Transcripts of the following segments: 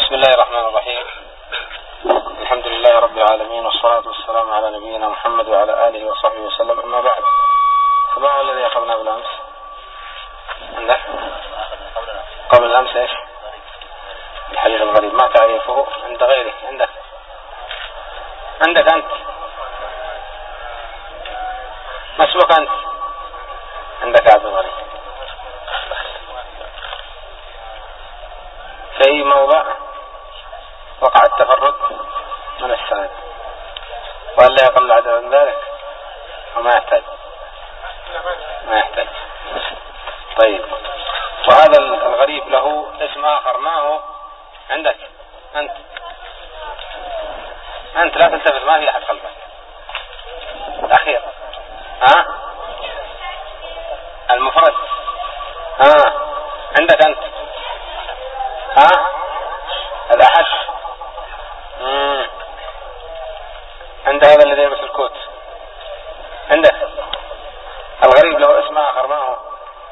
بسم الله الرحمن الرحيم. الحمد لله رب العالمين، والصلاة والسلام على نبينا محمد وعلى آله وصحبه وسلم. أما بعد، فما هو الذي أخذنا بالأمس؟ عندك قبل الأمس إيش؟ الحديث الغريب. ما تعريفه عند غيرك؟ عندك أنت؟ ما اسمك أنت؟ عندك عبد الغريب. في أي موضع وقع التفرد من السند، وهل لا يقل عدد من ذلك وما يحتاج؟ ما يحتاج. طيب، وهذا الغريب له اسم آخر، ما هو؟ عندك أنت لا تلتفت، ما في أحد خلفك. الأخير المفرد. عندك أنت الأحد. عند هذا الذي يلبس الكوت. عندك الغريب له اسم آخر، ما هو؟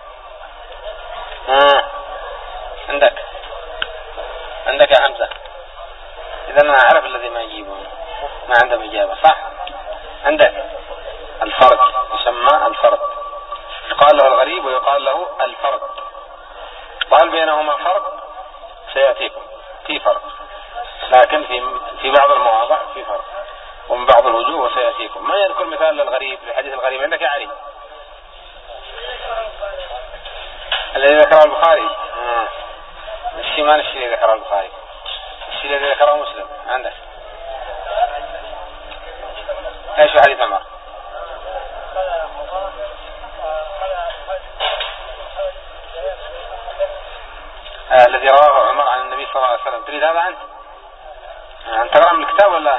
عندك يا حمزة. إذا أنا أعرف الذي ما يجيبه، ما عنده إجابة، صح؟ عندك الفرد، يسمى الفرد، يقال له الغريب ويقال له الفرد. وهل بينهما فرق؟ سيأتيكم في فرق، لكن في بعض المواضع في فرق، ومن بعض الوجوه وسيأتيكم. ما يذكر مثال للغريب لحديث الغريب؟ عندك يا علي الذي ذكره البخاري. الشيء الذي ذكره البخاري، الشيء الذي ذكره مسلم. عندك ايش حديث عمر؟ الذي رواه عمر عن النبي صلى الله عليه وسلم. تريد هذا أنت تقرأ من الكتاب ولا؟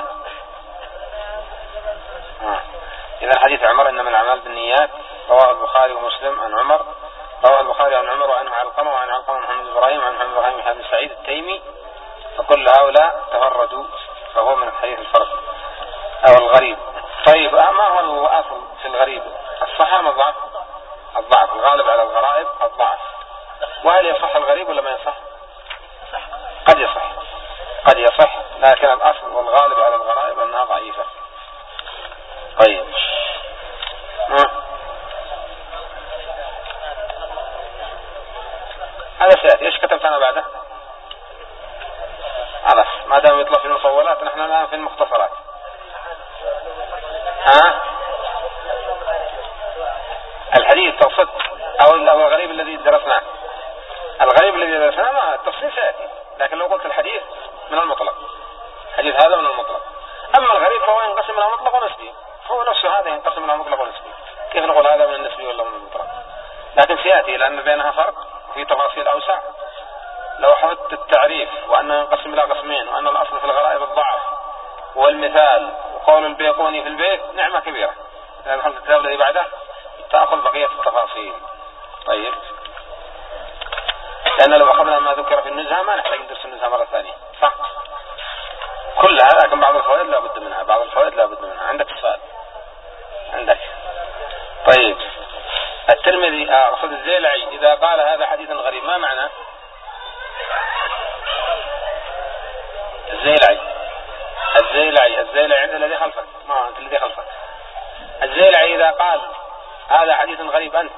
إذا حديث عمر إنما الأعمال بالنيات، رواه البخاري ومسلم عن عمر. رواه البخاري عن عمر وعنه علقمة، وعن علقمة محمد بن إبراهيم بن سعيد التيمي، فكل هؤلاء تفردوا، فهو من الحديث الفرد أو الغريب. طيب، ما هو الأصل في الغريب؟ الصحة أم الضعف؟ الضعف. الغالب على الغرائب الضعف. وهل يصح الغريب ولا ما يصح؟ قد يصح، لكن الأصل والغالب على الغرائب أنها ضعيفة. طيب، هذا سيأتي. إيش كتبت أنا بعده؟ خلاص، ما دام يطلع في المطولات، نحن الآن في المختصرات. الحديث تقصد أو الغريب الذي درسناه؟ الغريب الذي درسناه ما التفصيل سيأتي، لكن لو قلت الحديث من المطلق، الحديث هذا من المطلق. أما الغريب فهو ينقسم إلى مطلق ونسبي، هو نفسه هذا ينقسم إلى مطلق ونسبي. كيف نقول هذا من النسبي ولا من المطلق؟ لكن سيأتي، لأن بينها فرق في تفاصيل أوسع. لو حفظت التعريف وأنه ينقسم إلى قسمين، وأن الأصل في الغرائب الضعف والمثال وقول البيقوني في البيت، نعمة كبيرة. لأن حفظ الكتاب الذي بعده تأخذ بقية التفاصيل. طيب، لأن لو أخذنا ما ذكر في النزهة ما نحتاج ندرس النزهة مرة ثانية، صح؟ كلها، لكن بعض الفوائد لا بد منها. عندك السؤال؟ عندك. طيب، الترمذي أقصد الزيلعي إذا قال هذا حديث غريب، ما معنى؟ الزيلعي عند الذي خلفك، ما أنت الذي خلفك. الزيلعي إذا قال هذا حديث غريب، أنت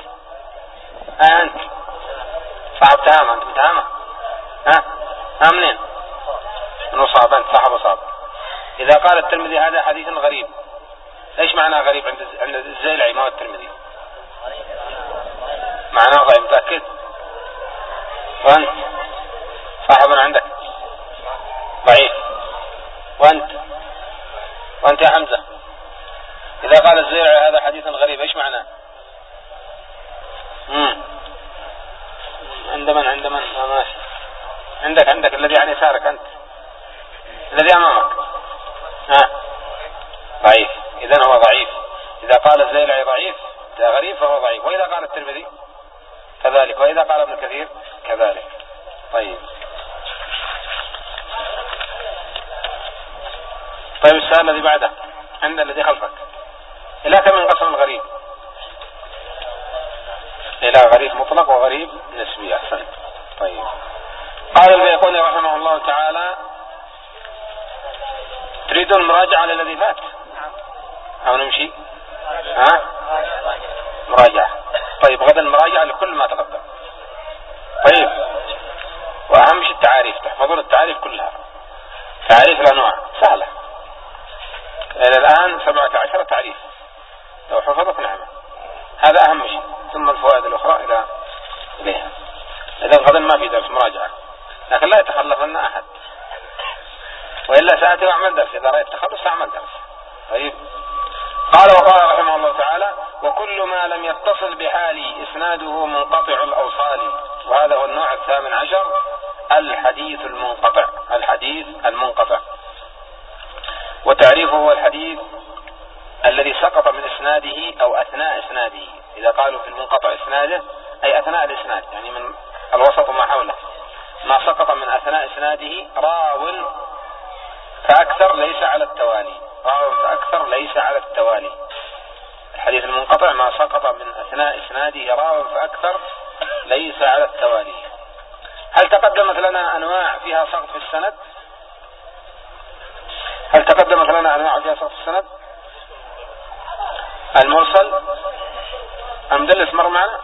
صاحب تهامة، أنت متهامة؟ منين؟ من وصاب، أنت صاحب وصاب. إذا قال الترمذي هذا حديث غريب، إيش معنى غريب عند الزيلعي ما هو الترمذي؟ معناه ضعيف، متأكد؟ وأنت صاحب عندك ضعيف، وأنت يا حمزة إذا قال الزيلعي هذا حديث غريب، إيش معناه؟ عندما ماشي. عندك الذي عن يسارك، أنت الذي أمامك ضعيف. إذن هو ضعيف. إذا قال الزيلعي ضعيف غريب فهو ضعيف، وإذا قال الترمذي كذلك، وإذا قال ابن كثير كذلك. طيب، السؤال الذي بعده عند الذي خلفك، إلى كم ينقسم الغريب؟ إلى غريب مطلق وغريب نسبي. أحسن. طيب، قال البيقوني رحمه الله تعالى: تريدون مراجعة للذي فات أو نمشي؟ مراجعة. طيب غدا مراجعة لكل ما تقدم. طيب، وأهم شيء التعاريف، تحفظون التعاريف كلها، تعريف الأنواع سهلة إلى الآن 17 تعريف، لو حفظت نعمة، هذا أهم شيء، ثم الفوائد الأخرى إليها. إذن غدا ما في درس مراجعة، لكن لا يتخلف لنا أحد، وإلا سأتي وأعمل درس، إذا رأيت تخلف سأعمل درس. طيب، قال وقال رحمه الله تعالى: وكل ما لم يتصل بحال إسناده منقطع الأوصال. وهذا هو النوع 18، الحديث المنقطع. الحديث المنقطع، وتعريفه هو الحديث الذي سقط من إسناده أو أثناء إسناده. إذا قالوا في المنقطع إسناده أي أثناء الإسناد، يعني من الوسط وما حوله، ما سقط من أثناء إسناده راو فأكثر ليس على التوالي. راو فأكثر ليس على التوالي. الحديث المنقطع ما سقط من أثناء إسناده راو فأكثر ليس على التوالي. هل تقدمت لنا أنواع فيها سقط في السند؟ هل تقدمت لنا أنواع فيها سقط في السند؟ المرسل، المدلس مر معنا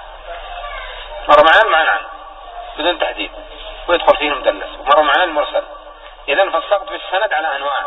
عنه بدون تحديد، ويدخل فيه المدلس، ومر معنا المرسل. إذن فالسقط في السند على أنواع،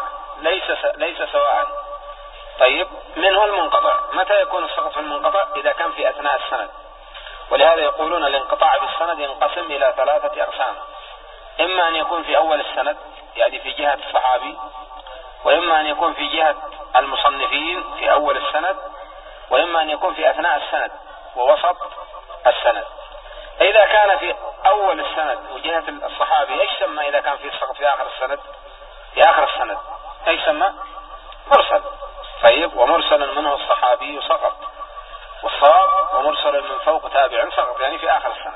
ليس سواء. طيب، منه المنقطع. متى يكون السقط في المنقطع؟ إذا كان في أثناء السند. ولهذا يقولون الانقطاع في السند ينقسم إلى 3 أقسام: إما أن يكون في أول السند، يعني في جهة الصحابي، وإما أن يكون في جهة المصنفين في أول السند، وإما أن يكون في أثناء السند ووسط السند. إذا كان في أول السند وجهة الصحابي، إيش سمى؟ إذا كان في السقط في آخر السند، في آخر السند إيش سمى؟ مرسل. طيب، ومرسل منه الصحابي سقط، والصواب ومرسل من فوق تابع سقط، يعني في آخر السند.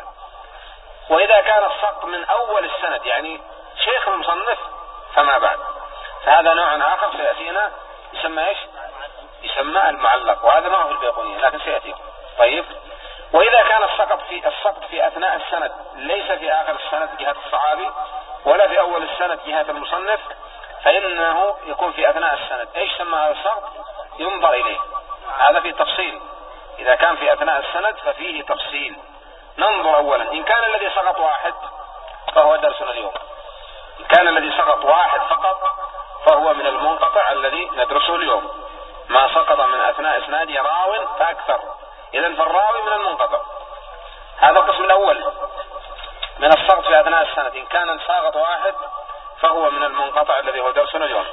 وإذا كان السقط من أول السند، يعني شيخ المصنف فما بعد، فهذا نوع آخر سيأتينا، يسمى إيش؟ يسمى المعلق، وهذا ما هو في البيقونية لكن سيأتيكم. طيب، وإذا كان السقط في أثناء السند، ليس في آخر السند جهة الصحابي، ولا في أول السند جهة المصنف، فإنه يكون في أثناء السند. إيش سمى هذا السقط؟ ينظر إليه، هذا فيه تفصيل. إذا كان في أثناء السند ففيه تفصيل. ننظر أولا، إن كان الذي سقط واحد فهو درسنا اليوم. إن كان الذي سقط واحد فقط فهو من المنقطع الذي ندرسه اليوم، ما سقط من أثناء إسناده راو فأكثر. إذن فالراوي من المنقطع. هذا القسم الأول من السقط في أثناء السند. إن كان ساقط واحد فهو من المنقطع الذي هو درسنا اليوم.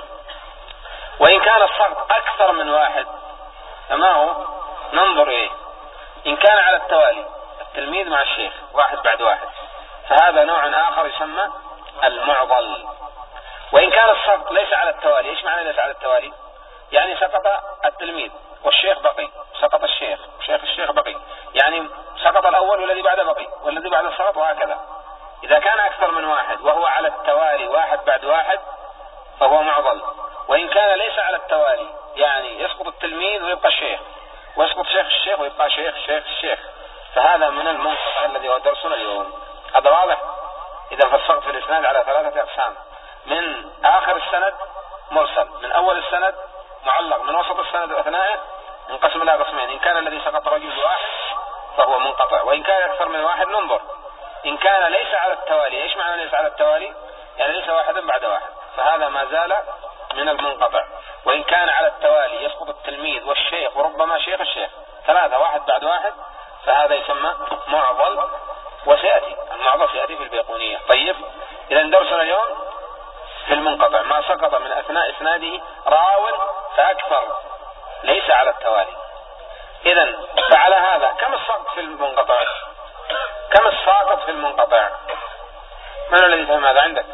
وإن كان السقط أكثر من واحد فما هو؟ ننظر إليه. إن كان على التوالي، التلميذ مع الشيخ واحد بعد واحد، فهذا نوع آخر يسمى المعضل. وإن كان السقط ليس على التوالي، إيش معنى ليس على التوالي؟ يعني سقط التلميذ والشيخ بقي، سقط الشيخ وشيخ الشيخ بقي، يعني سقط الأول والذي بعده بقي والذي بعده سقط، وهكذا. إذا كان أكثر من واحد وهو على التوالي واحد بعد واحد فهو معضل. وإن كان ليس على التوالي، يعني يسقط التلميذ ويبقى الشيخ، ويسقط شيخ الشيخ ويبقى شيخ الشيخ، فهذا من المنقطع الذي هو درسنا اليوم. هذا واضح؟ إذا فالسقط في الإسناد على 3 أقسام: من آخر السند مرسل، من أول السند معلق، من وسط السند وأثنائه انقسم إلى قسمين: إن كان الذي سقط رجل واحد فهو منقطع، وإن كان أكثر من واحد ننظر. إن كان ليس على التوالي، إيش معنى ليس على التوالي؟ يعني ليس واحدا بعد واحد، فهذا ما زال من المنقطع. وإن كان على التوالي يسقط التلميذ والشيخ وربما شيخ الشيخ، 3 واحد بعد واحد، فهذا يسمى معضل، وسيأتي المعضل سيأتي في البيقونية. طيب، إذا درسنا اليوم في المنقطع: ما سقط من أثناء إسناده راو فأكثر ليس على التوالي. إذا فعلى هذا كم السقط في المنقطع؟ كم الساقط في المنقطع؟ من الذي فهم هذا عندك؟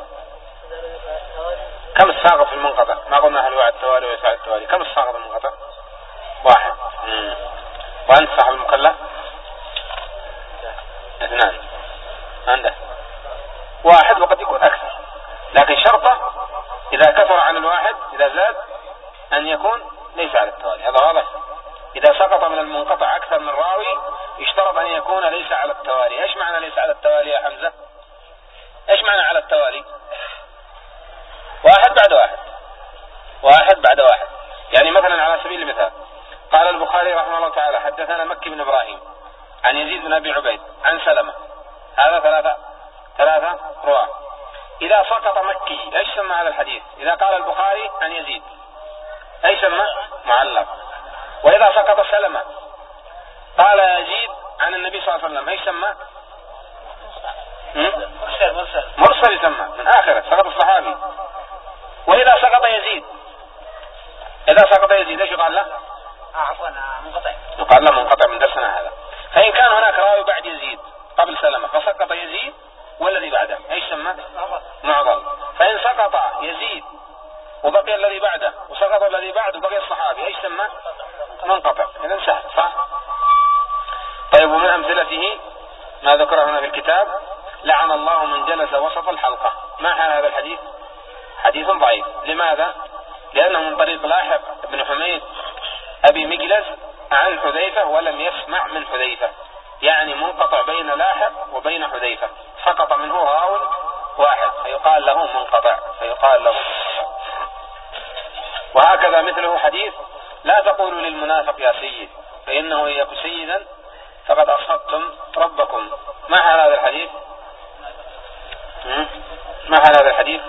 كم الساقط في المنقطع؟ ما قلنا هل هو على التوالي وليس على التوالي. كم الساقط في المنقطع؟ 1. وأنت صاحب المكلف؟ 2. عنده 1 وقد يكون أكثر، لكن شرطه إذا كثر عن الواحد، إذا زاد، أن يكون ليس على التوالي. هذا واضح؟ إذا سقط من المنقطع أكثر من راوي يشترط أن يكون ليس على التوالي. إيش معنى ليس على التوالي يا حمزة؟ ايش معنى على التوالي؟ واحد بعد واحد، واحد بعد واحد. يعني مثلا على سبيل المثال قال البخاري رحمه الله تعالى حدثنا مكي بن إبراهيم عن يزيد بن أبي عبيد عن سلمة، هذا ثلاثة رواة. إذا سقط مكي ايش سمى هذا الحديث؟ إذا قال البخاري عن يزيد ايش سمى؟ معلق. وإذا سقط سلمة قال يزيد عن النبي صلى الله عليه وسلم ايش سمى؟ مرسل يسمى من آخره، سقط الصحابي. وإذا سقط يزيد، إذا سقط يزيد ايش يقال له؟ منقطع. يقال له منقطع من درسنا هذا. فإن كان هناك راوي بعد يزيد قبل سلمة فسقط يزيد والذي بعده ايش سمى؟ معضل. فإن سقط يزيد وبقي الذي بعده وسقط الذي بعده وبقي الصحابي ايش سمى؟ منقطع. إذا سهل صح؟ طيب، ومن أمثلته ما ذكره هنا في الكتاب: لعن الله من جلس وسط الحلقة. ما هذا الحديث؟ حديث ضعيف. لماذا؟ لأنه من طريق لاحق بن حميد أبي مجلس عن حذيفة ولم يسمع من حذيفة، يعني منقطع بين لاحق وبين حذيفة، سقط منه راو واحد فيقال له منقطع، فيقال له. وهكذا مثله حديث: لا تقولوا للمنافق يا سيد فإنه إن يكن سيدا فقد أصبتم ربكم. ما حال هذا الحديث؟ ما حال هذا الحديث؟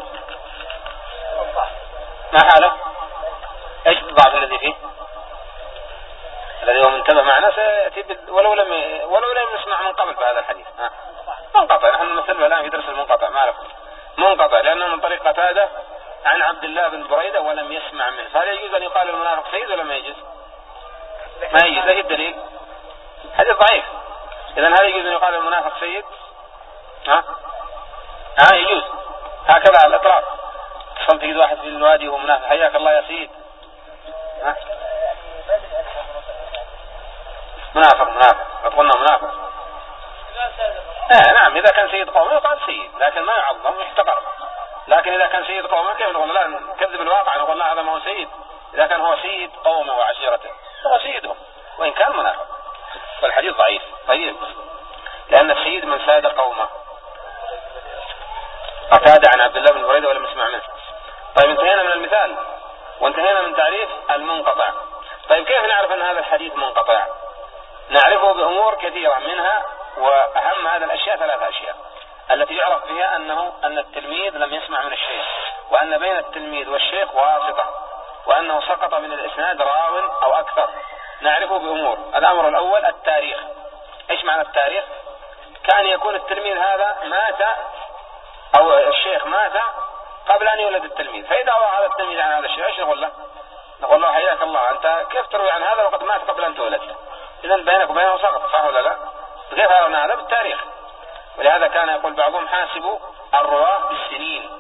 ما حاله؟ ايش الضعف الذي فيه؟ الذي هو منتبه معنا سيأتي ولو لم نسمع من قبل بهذا الحديث. منقطع، نحن نمثله الآن في درس المنقطع. ما عرفت منقطع لأنه من طريق قتادة عن عبد الله بن بريدة ولم يسمع منه. فهل يجوز أن يقال المنافق سيد ولا ما يجوز؟ ما يجوز. ايش الدليل؟ حديث ضعيف. إذا هل يجوز أن يقال المنافق سيد؟ يجوز هكذا على الإطلاق. صمت يجد واحد في الوادي وهو منافق: حياك الله يا سيد. منافق قلنا منافق. نعم، إذا كان سيد قوم يقال سيد لكن ما يعظم ويحتقر. لكن إذا كان سيد قوم كيف نقول لا نكذب الواقع، نقول لا هذا ما هو سيد. إذا كان هو سيد قومه وعشيرته هو سيدهم وإن كان منافق. فالحديث ضعيف. طيب، لأن السيد من ساد قومه. قتادة عن عبد الله بن بريدة ولم يسمع منه. طيب، انتهينا من المثال وانتهينا من تعريف المنقطع. طيب، كيف نعرف أن هذا الحديث منقطع؟ نعرفه بأمور كثيرة، منها وأهم هذه الأشياء 3 أشياء التي يعرف بها أن التلميذ لم يسمع من الشيخ، وأن بين التلميذ والشيخ واسطة، وأنه سقط من الإسناد راو أو أكثر. نعرفه بأمور. الأمر الأول التاريخ. إيش معنى التاريخ؟ كان يكون التلميذ هذا مات أو الشيخ مات قبل أن يولد التلميذ، فإذا روى هذا التلميذ عن هذا الشيخ إيش نقول له؟ نقول له: حياك الله، أنت كيف تروي عن هذا وقد مات قبل أن تولد؟ إذا بينك وبينه سقط، صح ولا لا؟ كيف عرفنا هذا؟ بالتاريخ. ولهذا كان يقول بعضهم: حاسبوا الرواة بالسنين.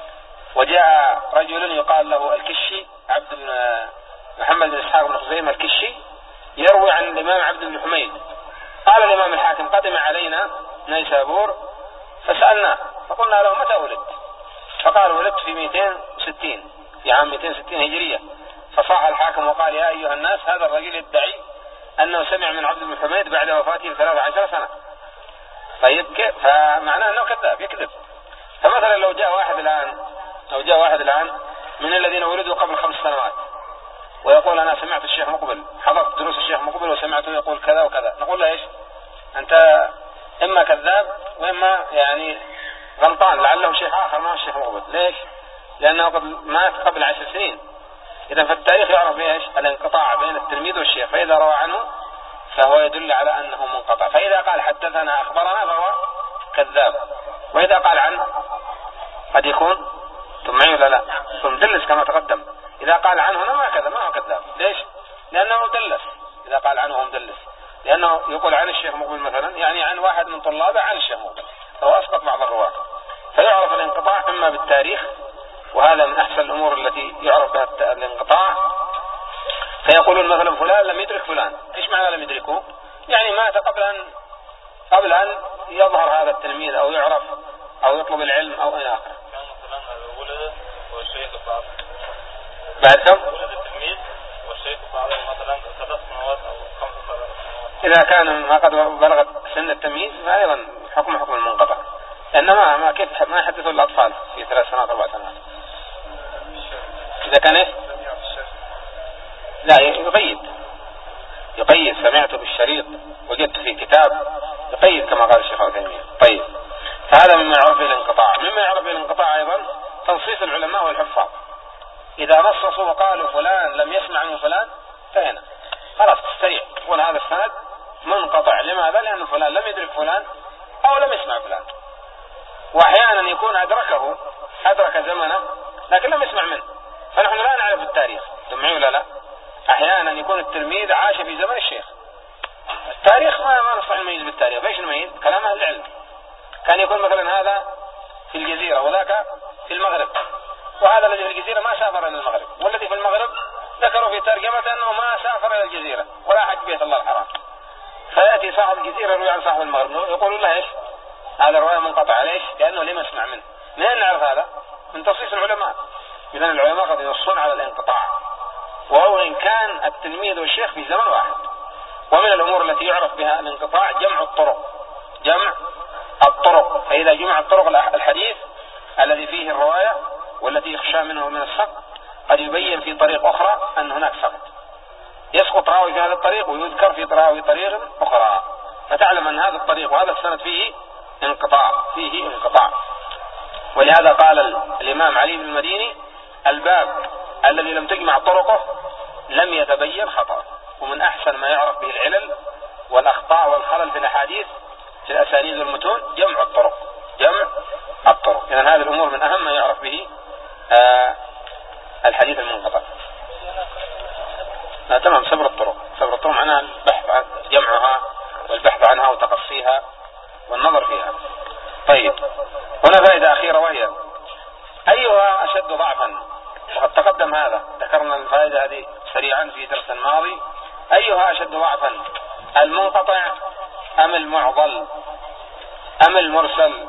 وجاء رجل يقال له الكشي، عبد بن محمد بن إسحاق بن خزيمة الكشي، يروي عن الإمام عبد بن حميد. قال الإمام الحاكم: قدم علينا نيسابور فسألناه فقلنا له: متى ولدت؟ فقال: ولدت في 260، في عام 260 هجرية. فصاح الحاكم وقال: يا أيها الناس، هذا الرجل يدعي أنه سمع من عبد بن حميد بعد وفاته 13 سنة. طيب، فمعناه أنه كذاب، يكذب. فمثلا لو جاء واحد الآن من الذين ولدوا قبل 5 سنوات ويقول: أنا سمعت الشيخ مقبل، حضرت دروس الشيخ مقبل وسمعته يقول كذا وكذا، نقول له: إيش؟ أنت إما كذاب وإما يعني غلطان، لعله شيخ آخر ما هو الشيخ مقبل. ليش؟ لأنه قد مات قبل 10 سنين. إذا في التاريخ يعرف إيش؟ الانقطاع بين التلميذ والشيخ، فإذا روى عنه فهو يدل على أنه منقطع. فإذا قال حدثنا أخبرنا فهو كذاب، وإذا قال عنه قد يكون معي ولا لا؟ مدلس كما تقدم. إذا قال عنه هنا ما هو كذاب. ليش؟ لأنه مدلس. إذا قال عنه هو مدلس، لأنه يقول عن الشيخ مقبل مثلا، يعني عن واحد من طلابه عن الشيخ مقبل، فهو أسقط بعض الرواة. فيعرف الانقطاع إما بالتاريخ، وهذا من أحسن الأمور التي يعرف بها الانقطاع. فيقولون مثلا: فلان لم يدرك فلان. إيش معنى لم يدركه؟ يعني مات قبل أن يظهر هذا التلميذ أو يعرف أو يطلب العلم أو إلى آخره. ولد والشيخ بعد كم؟ ولد التلميذ والشيخ بعد مثلا 3 سنوات أو 5 سنوات. إذا كان ما قد بلغت سن التمييز فأيضا حكم المنقطع. إنما ما كيف ما يحدثوا الأطفال في 3 سنوات 4 سنوات إذا كان إيه؟ لا يقيد سمعت بالشريط وجدت في كتاب يقيد كما قال الشيخ عثيمين. طيب فهذا مما يعرف به الانقطاع. مما يعرف به الانقطاع أيضا تنصيص العلماء والحفاظ، إذا نصصوا وقالوا فلان لم يسمع من فلان فهنا خلاص تستريح تقول هذا السند منقطع. لماذا؟ لأن فلان لم يدرك فلان أو لم يسمع فلان، وأحيانا يكون أدرك زمنه لكن لم يسمع منه، فنحن لا نعرف التاريخ. سمعوا ولا لا؟ أحيانا يكون التلميذ عاش في زمن الشيخ، التاريخ ما نستطيع نميز بالتاريخ. ايش نميز؟ كلام أهل العلم. كان يكون مثلا هذا في الجزيرة وذاك في المغرب، وهذا الذي في الجزيرة ما سافر إلى المغرب، والذي في المغرب ذكروا في ترجمة أنه ما سافر إلى الجزيرة ولا حج بيت الله الحرام. فيأتي صاحب الجزيرة يروي عن صاحب المغرب يقول له إيش؟ هذا رواية منقطع. ليش؟ لأنه لم يسمع منه. منين نعرف هذا؟ من تنصيص العلماء. إذن العلماء قد ينصون على الانقطاع، وهو إن كان التلميذ والشيخ في زمن واحد. ومن الأمور التي يعرف بها الانقطاع جمع الطرق. فإذا جمع الطرق الحديث الذي فيه الرواية والتي يخشى منه من السقط قد يبين في طريق أخرى أن هناك سقط، يسقط راوي في هذا الطريق ويذكر في راوي طريق أخرى، فتعلم أن هذا الطريق وهذا السند فيه انقطاع. ولهذا قال الإمام علي بن المديني الباب الذي لم تجمع طرقه لم يتبين خطأ. ومن أحسن ما يعرف به العلل والأخطاء والخلل في الأحاديث في الأسانيد والمتون جمع الطرق. إذن هذه الأمور من أهم ما يعرف به الحديث المنقطع. تمام. صبر الطرق معناها البحث عن جمعها والبحث عنها وتقصيها والنظر فيها. طيب هنا فائدة أخيرة وهي أيها أشد ضعفا. وقد تقدم هذا، ذكرنا الفائدة هذه سريعا في درس ماضي. أيها أشد ضعفا، المنقطع أم المعضل أم المرسل؟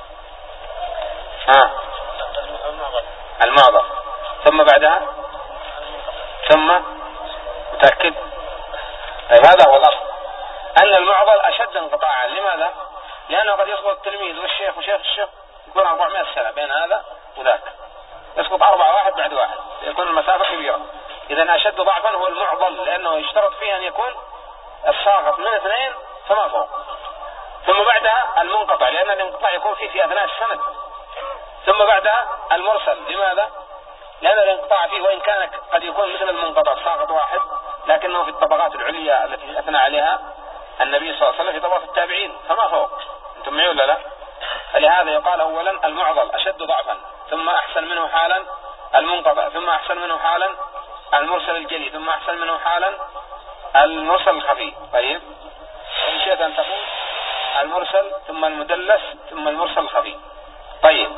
المعضل. ثم بعدها متأكد؟ طيب هذا هو الأصل، أن المعضل أشد انقطاعا. لماذا؟ لأنه قد يسقط التلميذ والشيخ وشيخ الشيخ يكون 400 سنة بين هذا وذاك، يسقط 4 واحد بعد واحد، يكون المسافة كبيرة. إذن أشد ضعفا هو المعضل، لأنه يشترط فيه أن يكون الساقط من 2 فما فوق. ثم بعدها المنقطع، لأن الانقطاع يكون فيه في أثناء السند. ثم بعدها المرسل. لماذا؟ لأن الانقطاع فيه وإن كان قد يكون مثل المنقطع ساقط واحد، لكنه في الطبقات العليا التي أثنى عليها النبي صلى الله عليه وسلم في طبقات التابعين فما فوق. أنتم معي ولا لا؟ فلهذا يقال أولا المعضل أشد ضعفا، ثم أحسن منه حالا المنقطع، ثم أحسن منه حالا المرسل الجلي، ثم أحسن منه حالا المرسل الخفي. طيب وإن شئت أن تقول المرسل ثم المدلس ثم المرسل الخفي. طيب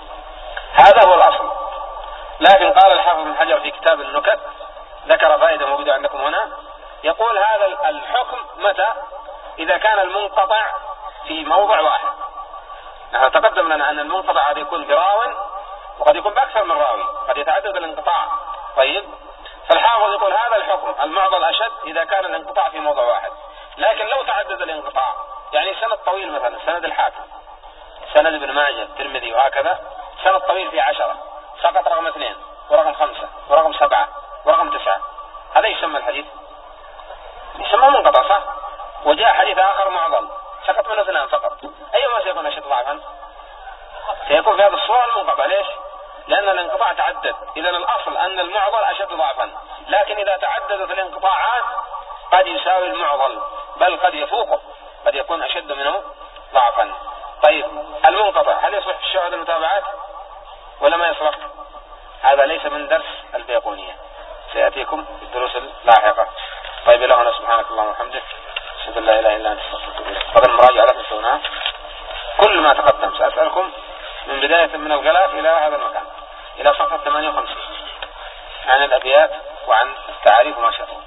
هذا هو الأصل. لكن قال الحافظ بن حجر في كتاب النكت ذكر فائدة موجودة عندكم هنا، يقول هذا الحكم متى؟ إذا كان المنقطع في موضع واحد. نحن تقدم لنا أن المنقطع قد يكون براو وقد يكون بأكثر من راوي، قد يتعدد الانقطاع. طيب فالحافظ يقول هذا الحكم المعضل أشد إذا كان الانقطاع في موضع واحد. لكن لو تعدد الانقطاع، يعني سند طويل مثلا سند الحاكم، سند ابن ماجه الترمذي وهكذا، سند طويل في 10 سقط رقم 2 ورقم 5 ورقم 7 ورقم 9، هذا يسمى الحديث يسمى منقطع صح؟ وجاء حديث آخر معضل سقط منه 2 فقط، أيما سيكون أشد ضعفا؟ سيكون في هذا الصورة المنقطع. ليش؟ لأن الانقطاع تعدد. إذا الأصل أن المعضل أشد ضعفا، لكن إذا تعددت الانقطاعات قد يساوي المعضل بل قد يفوقه، قد يكون أشد منه ضعفا. طيب المنقطع هل يصلح في الشواهد المتابعات ولا ما يصلح؟ هذا ليس من درس البيقونية، سيأتيكم في الدروس اللاحقة. طيب إلى هنا سبحانك اللهم وبحمدك أشهد أن لا إله إلا أنت أستغفرك وأتوب إليك. قبل المراجعة لا تنسونا كل ما تقدم، سأسألكم من بداية من الغلاف إلى هذا المكان إلى صفحة 58 عن الأبيات وعن التعاريف وما شابه.